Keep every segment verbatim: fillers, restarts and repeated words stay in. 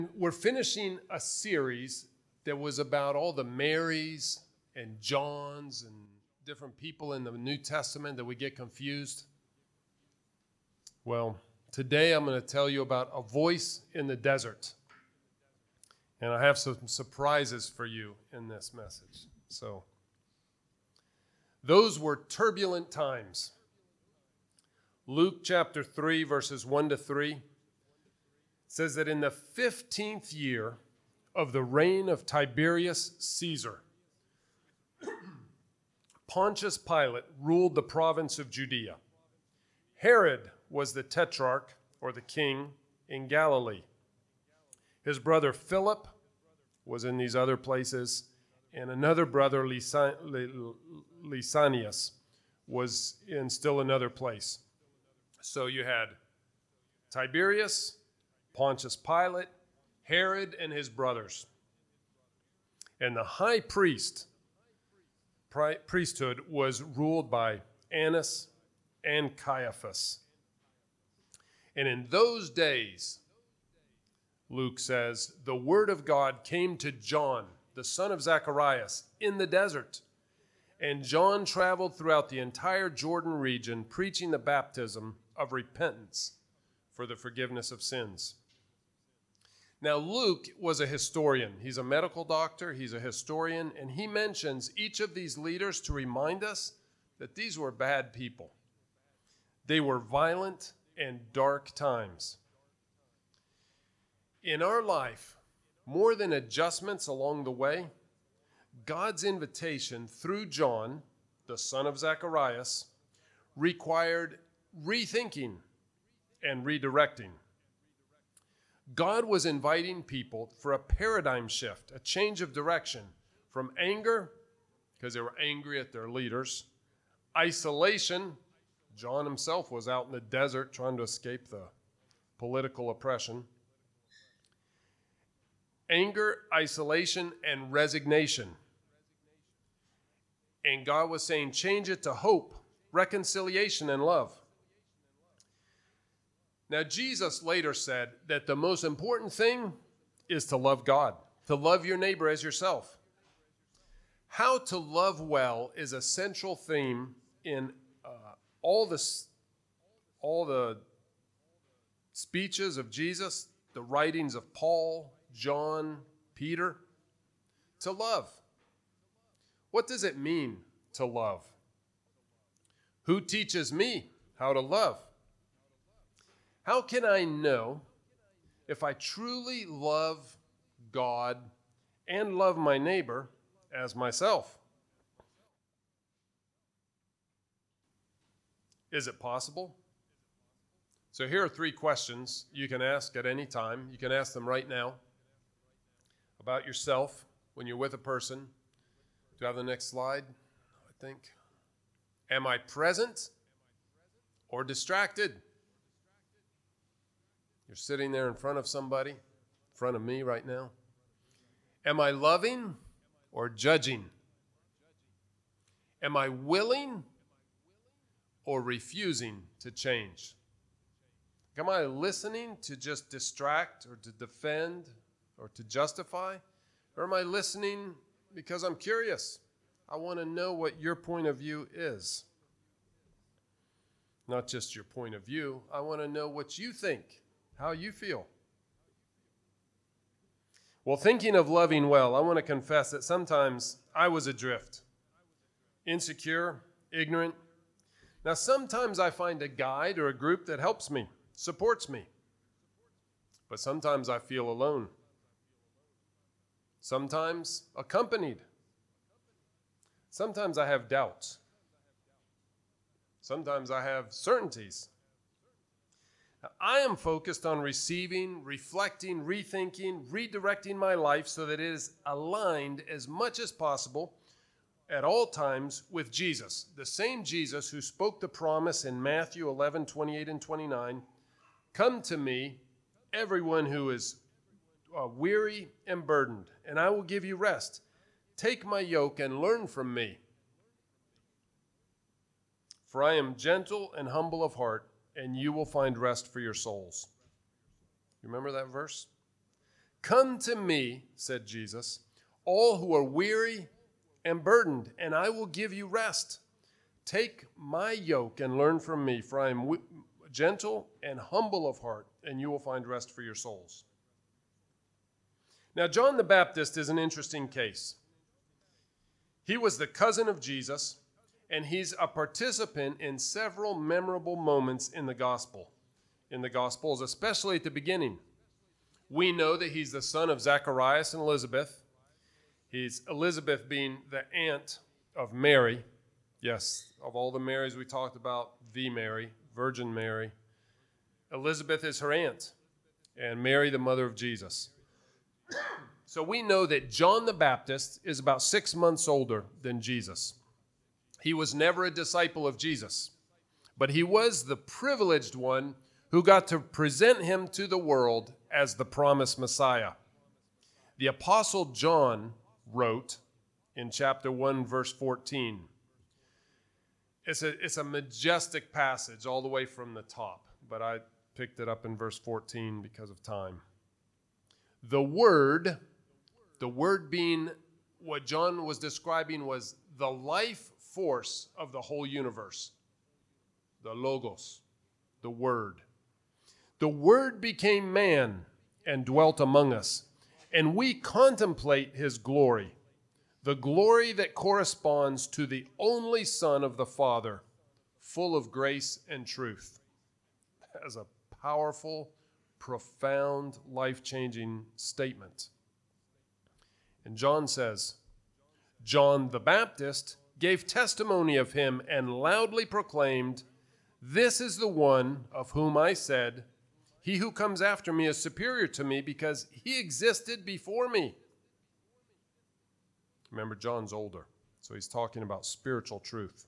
We're finishing a series that was about all the Marys and Johns and different people in the New Testament that we get confused. Well, today I'm going to tell you about a voice in the desert. And I have some surprises for you in this message. So, those were turbulent times. Luke chapter three, verses one to three. Says that in the fifteenth year of the reign of Tiberius Caesar, Pontius Pilate ruled the province of Judea. Herod was the tetrarch, or the king, in Galilee. His brother Philip was in these other places, and another brother, Lysanias, was in still another place. So you had Tiberius, Pontius Pilate, Herod, and his brothers. And the high priest, pri- priesthood was ruled by Annas and Caiaphas. And in those days, Luke says, the word of God came to John, the son of Zacharias, in the desert. And John traveled throughout the entire Jordan region, preaching the baptism of repentance for the forgiveness of sins. Now, Luke was a historian. He's a medical doctor. He's a historian. And he mentions each of these leaders to remind us that these were bad people. They were violent and dark times. In our life, more than adjustments along the way, God's invitation through John, the son of Zacharias, required rethinking and redirecting. God was inviting people for a paradigm shift, a change of direction from anger, because they were angry at their leaders, isolation. John himself was out in the desert trying to escape the political oppression. Anger, isolation, and resignation. And God was saying, change it to hope, reconciliation, and love. Now, Jesus later said that the most important thing is to love God, to love your neighbor as yourself. How to love well is a central theme in uh, all, this, all the speeches of Jesus, the writings of Paul, John, Peter. To love. What does it mean to love? Who teaches me how to love? How can I know if I truly love God and love my neighbor as myself? Is it possible? So here are three questions you can ask at any time. You can ask them right now about yourself when you're with a person. Do you have the next slide? I think. Am I present or distracted? You're sitting there in front of somebody, in front of me right now. Am I loving or judging? Am I willing or refusing to change? Am I listening to just distract or to defend or to justify? Or am I listening because I'm curious? I want to know what your point of view is. Not just your point of view. I want to know what you think. How you feel. Well, thinking of loving well, I want to confess that sometimes I was adrift, insecure, ignorant. Now, sometimes I find a guide or a group that helps me, supports me. But sometimes I feel alone. Sometimes accompanied. Sometimes I have doubts. Sometimes I have certainties. Now, I am focused on receiving, reflecting, rethinking, redirecting my life so that it is aligned as much as possible at all times with Jesus, the same Jesus who spoke the promise in Matthew eleven, twenty-eight and twenty-nine, come to me, everyone who is uh, weary and burdened, and I will give you rest. Take my yoke and learn from me. For I am gentle and humble of heart, and you will find rest for your souls. You remember that verse? "Come to me," said Jesus, "all who are weary and burdened, and I will give you rest. Take my yoke and learn from me, for I am w- gentle and humble of heart, and you will find rest for your souls." Now, John the Baptist is an interesting case. He was the cousin of Jesus, and he's a participant in several memorable moments in the gospel, in the Gospels, especially at the beginning. We know that he's the son of Zacharias and Elizabeth. He's Elizabeth being the aunt of Mary. Yes, of all the Marys we talked about, the Mary, Virgin Mary. Elizabeth is her aunt, and Mary the mother of Jesus. So we know that John the Baptist is about six months older than Jesus. He was never a disciple of Jesus, but he was the privileged one who got to present him to the world as the promised Messiah. The Apostle John wrote in chapter one, verse fourteen. It's a, it's a majestic passage all the way from the top, but I picked it up in verse fourteen because of time. The Word, the Word being what John was describing was the life force of the whole universe. The Logos, the Word. The Word became man and dwelt among us, and we contemplate his glory, the glory that corresponds to the only Son of the Father, full of grace and truth. As a powerful, profound, life-changing statement. And John says, "John the Baptist gave testimony of him and loudly proclaimed, 'This is the one of whom I said, he who comes after me is superior to me because he existed before me.'" Remember, John's older, so he's talking about spiritual truth.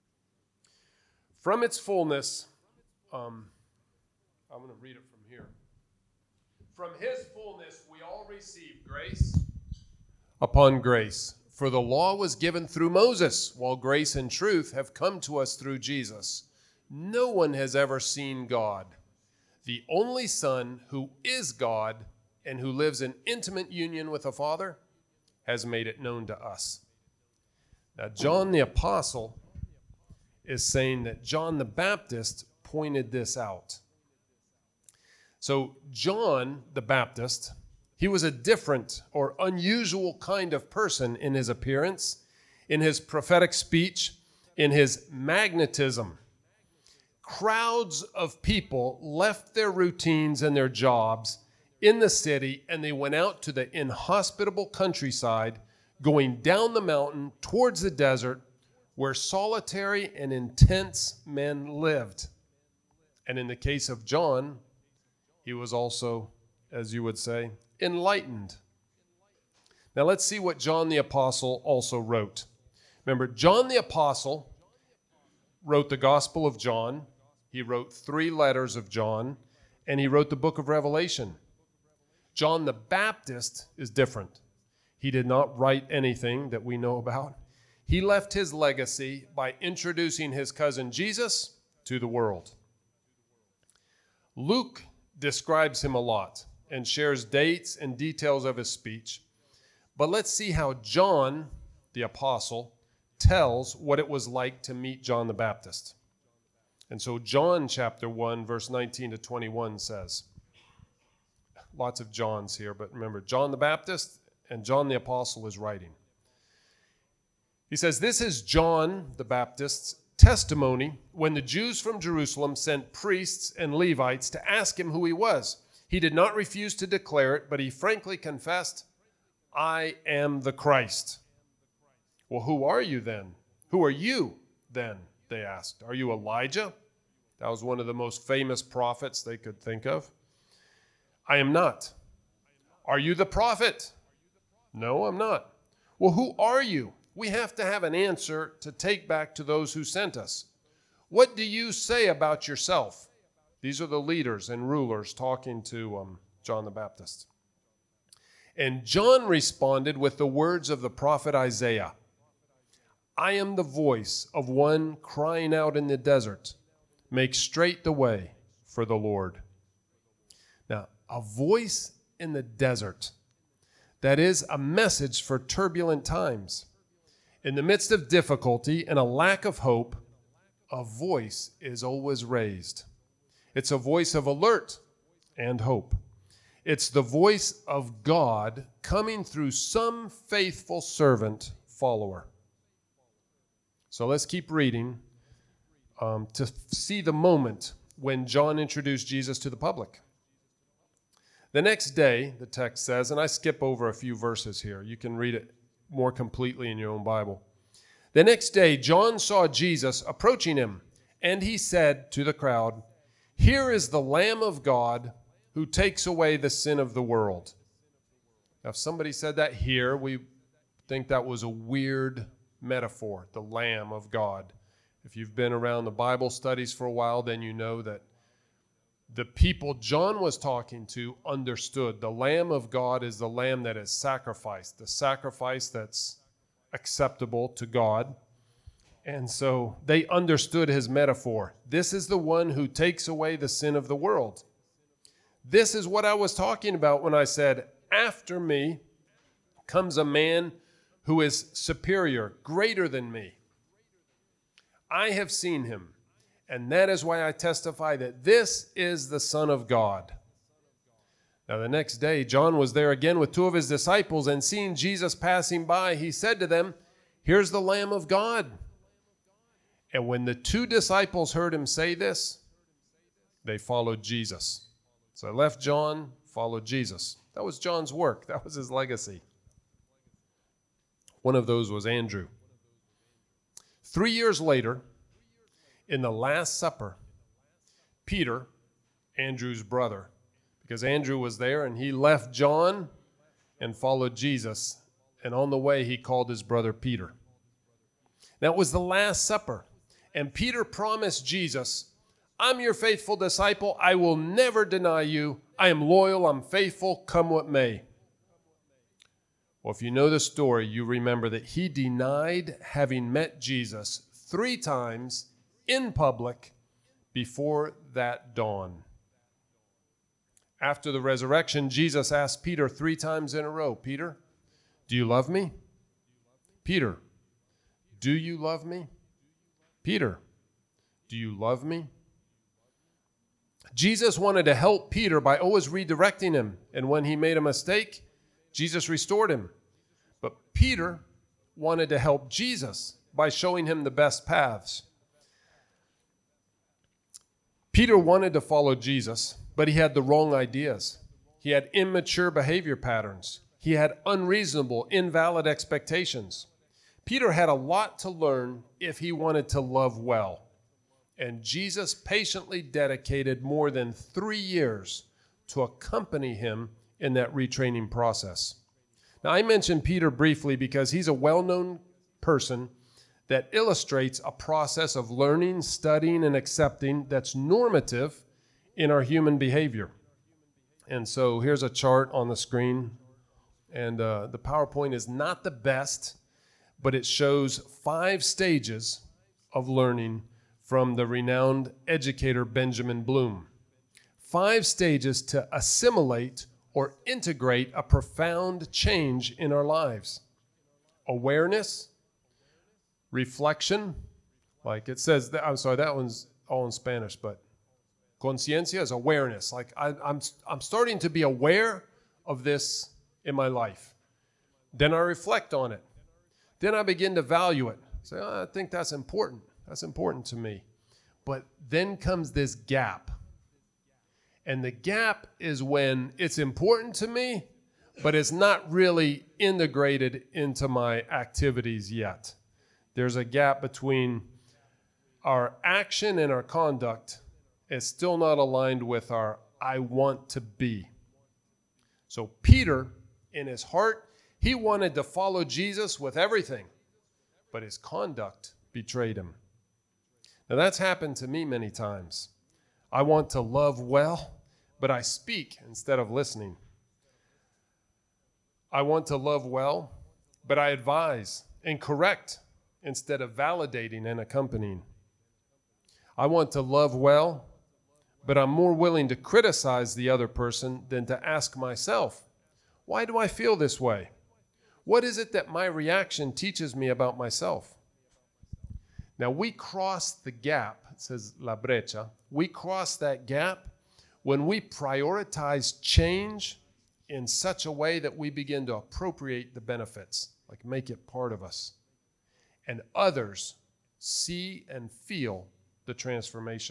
From its fullness, um, I'm going to read it from here. "From his fullness we all receive grace upon grace. For the law was given through Moses, while grace and truth have come to us through Jesus. No one has ever seen God. The only Son, who is God and who lives in intimate union with the Father, has made it known to us." Now, John the Apostle is saying that John the Baptist pointed this out. So John the Baptist, he was a different or unusual kind of person in his appearance, in his prophetic speech, in his magnetism. Crowds of people left their routines and their jobs in the city, and they went out to the inhospitable countryside, going down the mountain towards the desert, where solitary and intense men lived. And in the case of John, he was also, as you would say, enlightened. Now let's see what John the Apostle also wrote. Remember, John the Apostle wrote the Gospel of John. He wrote three letters of John, and he wrote the book of Revelation. John the Baptist is different. He did not write anything that we know about. He left his legacy by introducing his cousin Jesus to the world. Luke describes him a lot and shares dates and details of his speech. But let's see how John, the apostle, tells what it was like to meet John the Baptist. And so John chapter one, verse nineteen to twenty-one says, lots of Johns here, but remember, John the Baptist and John the Apostle is writing. He says, "This is John the Baptist's testimony when the Jews from Jerusalem sent priests and Levites to ask him who he was. He did not refuse to declare it, but he frankly confessed, 'I am the Christ.' 'Well, who are you then? Who are you then?' they asked. 'Are you Elijah?' That was one of the most famous prophets they could think of. 'I am not.' 'Are you the prophet?' 'No, I'm not.' 'Well, who are you? We have to have an answer to take back to those who sent us. What do you say about yourself?' These are the leaders and rulers talking to um, John the Baptist. And John responded with the words of the prophet Isaiah. 'I am the voice of one crying out in the desert, make straight the way for the Lord.'" Now, a voice in the desert. That is a message for turbulent times. In the midst of difficulty and a lack of hope, a voice is always raised. It's a voice of alert and hope. It's the voice of God coming through some faithful servant follower. So let's keep reading um, to see the moment when John introduced Jesus to the public. The next day, the text says, and I skip over a few verses here. You can read it more completely in your own Bible. The next day, John saw Jesus approaching him, and he said to the crowd, "Here is the Lamb of God who takes away the sin of the world." Now, if somebody said that here, we think that was a weird metaphor, the Lamb of God. If you've been around the Bible studies for a while, then you know that the people John was talking to understood the Lamb of God is the lamb that is sacrificed, the sacrifice that's acceptable to God. And so they understood his metaphor. This is the one who takes away the sin of the world. This is what I was talking about when I said, after me comes a man who is superior, greater than me. I have seen him, and that is why I testify that this is the Son of God. Now the next day, John was there again with two of his disciples, and seeing Jesus passing by, he said to them, "Here's the Lamb of God." And when the two disciples heard him say this, they followed Jesus. So they left John, followed Jesus. That was John's work. That was his legacy. One of those was Andrew. Three years later, in the Last Supper, Peter, Andrew's brother, because Andrew was there and he left John and followed Jesus, and on the way he called his brother Peter. That was the Last Supper, and Peter promised Jesus, "I'm your faithful disciple. I will never deny you. I am loyal. I'm faithful, come what may." Well, if you know the story, you remember that he denied having met Jesus three times in public before that dawn. After the resurrection, Jesus asked Peter three times in a row, "Peter, do you love me? Peter, do you love me? Peter, do you love me?" Jesus wanted to help Peter by always redirecting him, and when he made a mistake, Jesus restored him. But Peter wanted to help Jesus by showing him the best paths. Peter wanted to follow Jesus, but he had the wrong ideas. He had immature behavior patterns. He had unreasonable, invalid expectations. Peter had a lot to learn if he wanted to love well. And Jesus patiently dedicated more than three years to accompany him in that retraining process. Now, I mentioned Peter briefly because he's a well-known person that illustrates a process of learning, studying, and accepting that's normative in our human behavior. And so here's a chart on the screen, and uh, the PowerPoint is not the best, but it shows five stages of learning from the renowned educator Benjamin Bloom. Five stages to assimilate or integrate a profound change in our lives. Awareness, reflection, like it says, that, I'm sorry, that one's all in Spanish, but conciencia is awareness. Like I, I'm, I'm starting to be aware of this in my life. Then I reflect on it. Then I begin to value it. Say, oh, I think that's important. That's important to me. But then comes this gap. And the gap is when it's important to me, but it's not really integrated into my activities yet. There's a gap between our action and our conduct. It's still not aligned with our I want to be. So Peter, in his heart, he wanted to follow Jesus with everything, but his conduct betrayed him. Now that's happened to me many times. I want to love well, but I speak instead of listening. I want to love well, but I advise and correct instead of validating and accompanying. I want to love well, but I'm more willing to criticize the other person than to ask myself, why do I feel this way? What is it that my reaction teaches me about myself? Now, we cross the gap, it says la brecha, we cross that gap when we prioritize change in such a way that we begin to appropriate the benefits, like make it part of us. And others see and feel the transformation.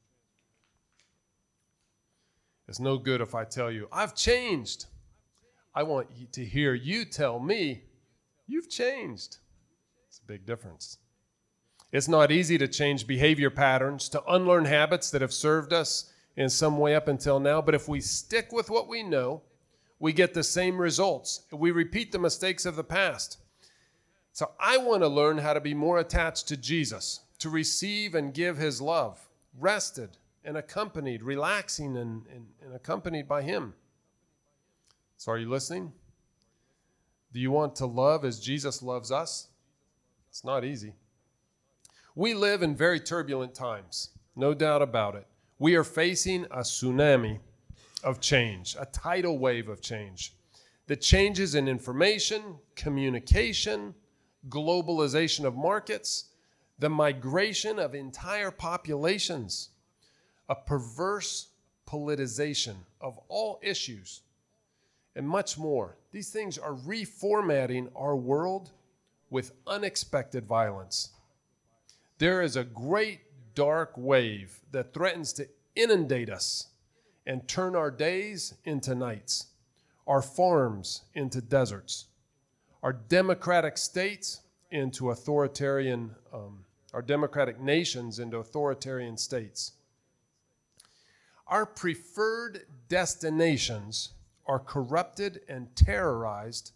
It's no good if I tell you, I've changed. I want you to hear you tell me, you've changed. It's a big difference. It's not easy to change behavior patterns, to unlearn habits that have served us in some way up until now. But if we stick with what we know, we get the same results. We repeat the mistakes of the past. So I want to learn how to be more attached to Jesus, to receive and give his love, rested and accompanied, relaxing and, and, and accompanied by him. So are you listening? Do you want to love as Jesus loves us? It's not easy. We live in very turbulent times, no doubt about it. We are facing a tsunami of change, a tidal wave of change. The changes in information, communication, globalization of markets, the migration of entire populations, a perverse politicization of all issues, and much more. These things are reformatting our world with unexpected violence. There is a great dark wave that threatens to inundate us and turn our days into nights, our farms into deserts, our democratic states into authoritarian, um, our democratic nations into authoritarian states. Our preferred destinations are corrupted and terrorized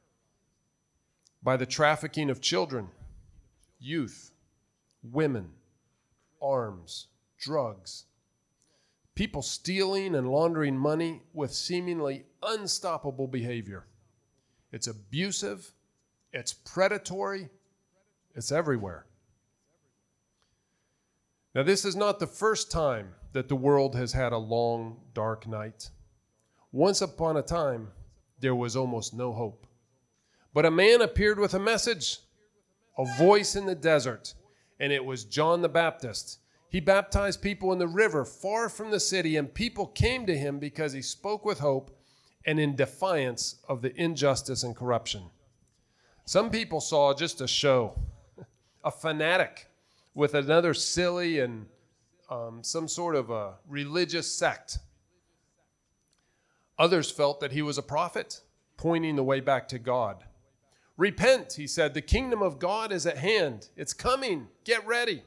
by the trafficking of children, youth, women, arms, drugs, people stealing and laundering money with seemingly unstoppable behavior. It's abusive, it's predatory, it's everywhere. Now, this is not the first time that the world has had a long, dark night. Once upon a time, there was almost no hope. But a man appeared with a message, a voice in the desert, and it was John the Baptist. He baptized people in the river far from the city, and people came to him because he spoke with hope and in defiance of the injustice and corruption. Some people saw just a show, a fanatic with another silly and um, some sort of a religious sect. Others felt that he was a prophet, pointing the way back to God. Repent, he said, the kingdom of God is at hand. It's coming. Get ready.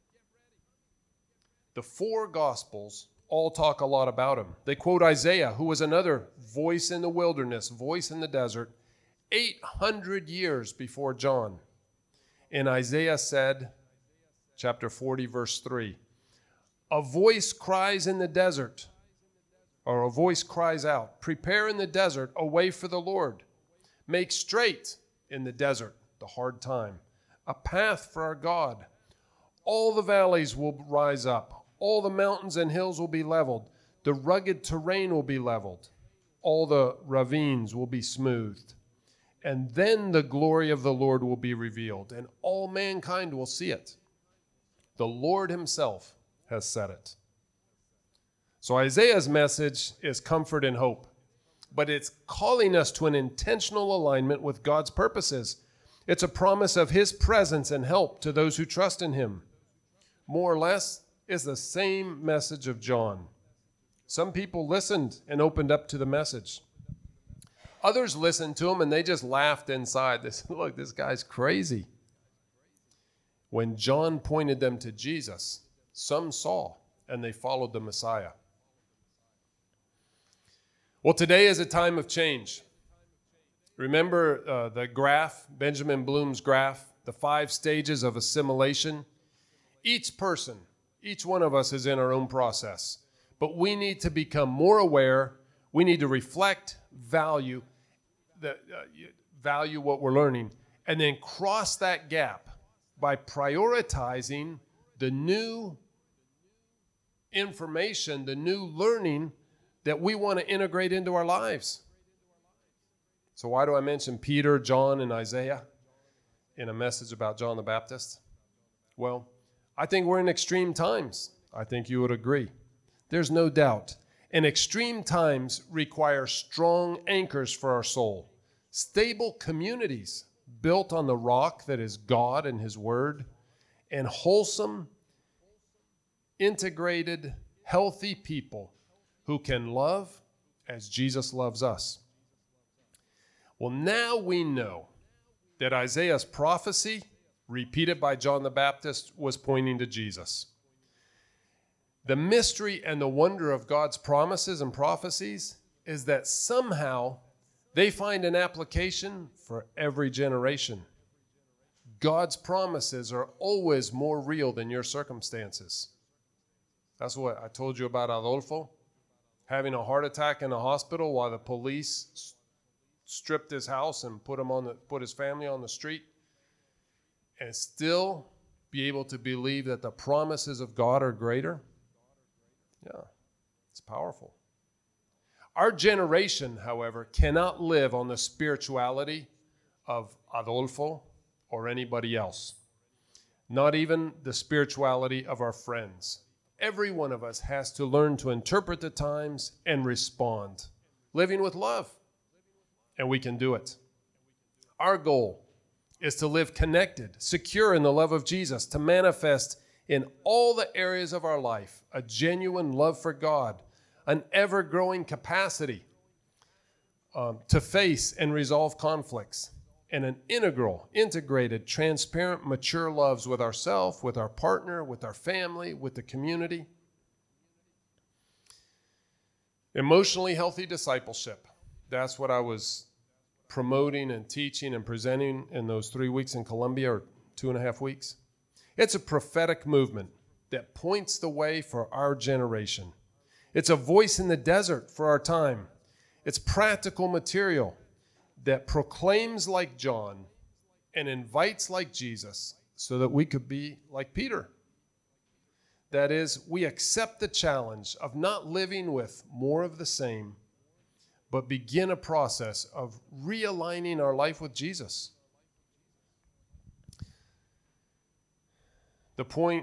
The four Gospels all talk a lot about him. They quote Isaiah, who was another voice in the wilderness, voice in the desert, eight hundred years before John. And Isaiah said, chapter forty, verse three, a voice cries in the desert, or a voice cries out, prepare in the desert a way for the Lord. Make straight in the desert the hard time, a path for our God. All the valleys will rise up. All the mountains and hills will be leveled. The rugged terrain will be leveled. All the ravines will be smoothed. And then the glory of the Lord will be revealed, and all mankind will see it. The Lord himself has said it. So Isaiah's message is comfort and hope, but it's calling us to an intentional alignment with God's purposes. It's a promise of his presence and help to those who trust in him. More or less, is the same message of John. Some people listened and opened up to the message. Others listened to him and they just laughed inside. They said, look, this guy's crazy. When John pointed them to Jesus, some saw and they followed the Messiah. Well, today is a time of change. Remember uh, the graph, Benjamin Bloom's graph, the five stages of assimilation? Each person, each one of us is in our own process, but we need to become more aware. We need to reflect, value, the, uh, value what we're learning, and then cross that gap by prioritizing the new information, the new learning that we want to integrate into our lives. So why do I mention Peter, John, and Isaiah in a message about John the Baptist? Well, I think we're in extreme times. I think you would agree. There's no doubt. And extreme times require strong anchors for our soul, stable communities built on the rock that is God and His Word, and wholesome, integrated, healthy people who can love as Jesus loves us. Well, now we know that Isaiah's prophecy, repeated by John the Baptist, was pointing to Jesus. The mystery and the wonder of God's promises and prophecies is that somehow they find an application for every generation. God's promises are always more real than your circumstances. That's what I told you about Adolfo, having a heart attack in a hospital while the police stripped his house and put him on the, put his family on the street, and still be able to believe that the promises of God are greater. Yeah, it's powerful. Our generation, however, cannot live on the spirituality of Adolfo or anybody else, not even the spirituality of our friends. Every one of us has to learn to interpret the times and respond, living with love, and we can do it. Our goal is to live connected, secure in the love of Jesus, to manifest in all the areas of our life a genuine love for God, an ever-growing capacity um, to face and resolve conflicts, and an integral, integrated, transparent, mature loves with ourselves, with our partner, with our family, with the community. Emotionally healthy discipleship. That's what I was promoting and teaching and presenting in those three weeks in Colombia, or two and a half weeks. It's a prophetic movement that points the way for our generation. It's a voice in the desert for our time. It's practical material that proclaims like John and invites like Jesus so that we could be like Peter. That is, we accept the challenge of not living with more of the same, but begin a process of realigning our life with Jesus. The point,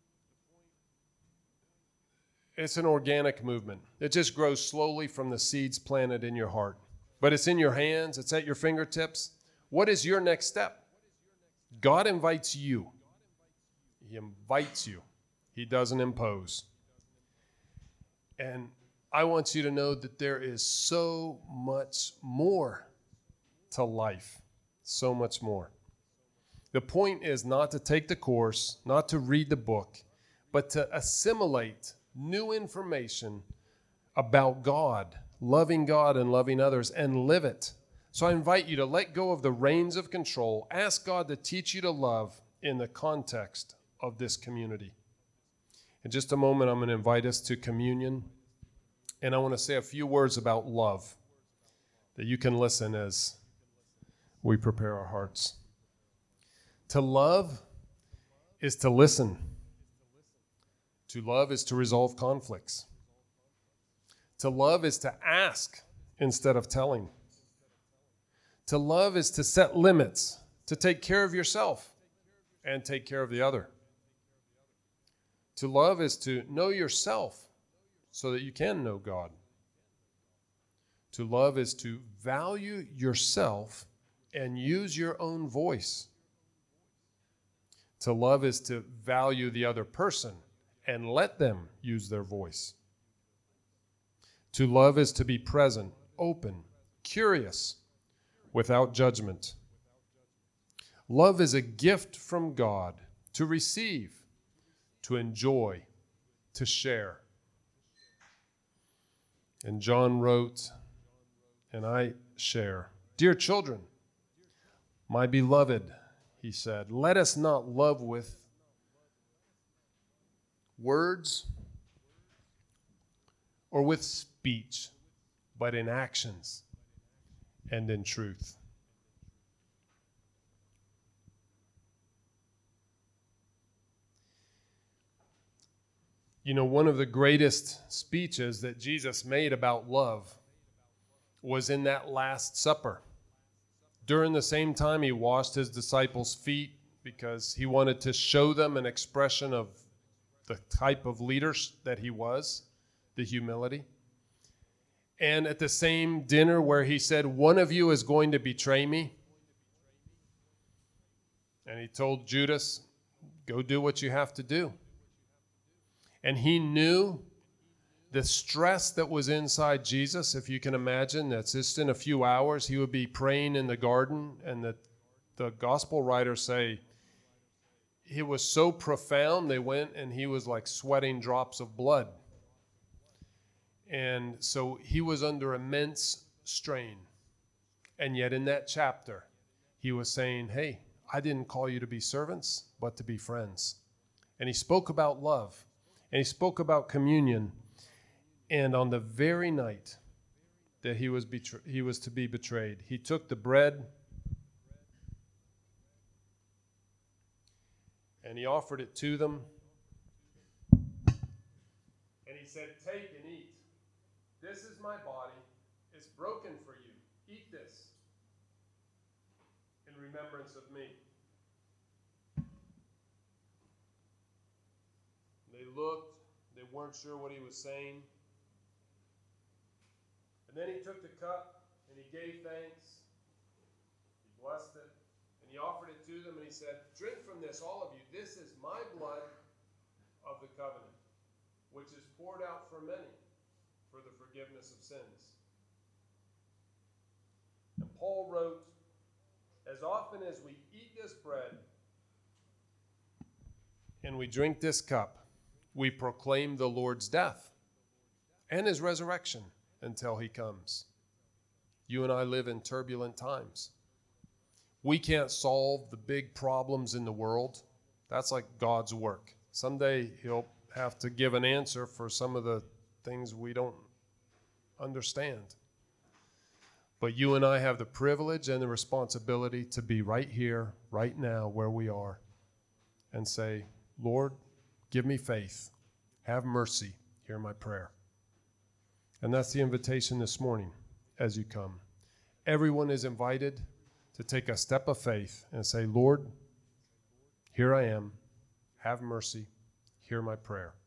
it's an organic movement. It just grows slowly from the seeds planted in your heart. But it's in your hands. It's at your fingertips. What is your next step? God invites you. He invites you. He doesn't impose. And I want you to know that there is so much more to life. So much more. The point is not to take the course, not to read the book, but to assimilate new information about God, loving God and loving others, and live it. So I invite you to let go of the reins of control. Ask God to teach you to love in the context of this community. In just a moment, I'm going to invite us to communion, and I want to say a few words about love that you can listen as we prepare our hearts. To love is to listen. To love is to resolve conflicts. To love is to ask instead of telling. To love is to set limits, to take care of yourself and take care of the other. To love is to know yourself so that you can know God. To love is to value yourself and use your own voice. To love is to value the other person and let them use their voice. To love is to be present, open, curious, without judgment. Love is a gift from God to receive, to enjoy, to share. And John wrote, and I share, "Dear children, my beloved," he said, "let us not love with words or with speech, but in actions and in truth." You know, one of the greatest speeches that Jesus made about love was in that Last Supper. During the same time, he washed his disciples' feet because he wanted to show them an expression of the type of leaders that he was, the humility. And at the same dinner where he said, one of you is going to betray me. And he told Judas, go do what you have to do. And he knew the stress that was inside Jesus, if you can imagine, that's just in a few hours, he would be praying in the garden. And the, the gospel writers say it was so profound, they went and he was like sweating drops of blood. And so he was under immense strain. And yet in that chapter, he was saying, hey, I didn't call you to be servants, but to be friends. And he spoke about love, and he spoke about communion. And on the very night that he was betray- he was to be betrayed, he took the bread and he offered it to them. And he said, take and eat. This is my body. It's broken for you. Eat this in remembrance of me. They looked. They weren't sure what he was saying. And then he took the cup and he gave thanks. He blessed it and he offered it to them and he said, drink from this, all of you. This is my blood of the covenant, which is poured out for many for the forgiveness of sins. And Paul wrote, as often as we eat this bread and we drink this cup, we proclaim the Lord's death and his resurrection until he comes. You and I live in turbulent times. We can't solve the big problems in the world. That's like God's work. Someday he'll have to give an answer for some of the things we don't understand. But you and I have the privilege and the responsibility to be right here, right now, where we are, and say, Lord, give me faith. Have mercy. Hear my prayer. And that's the invitation this morning as you come. Everyone is invited to take a step of faith and say, Lord, here I am. Have mercy. Hear my prayer.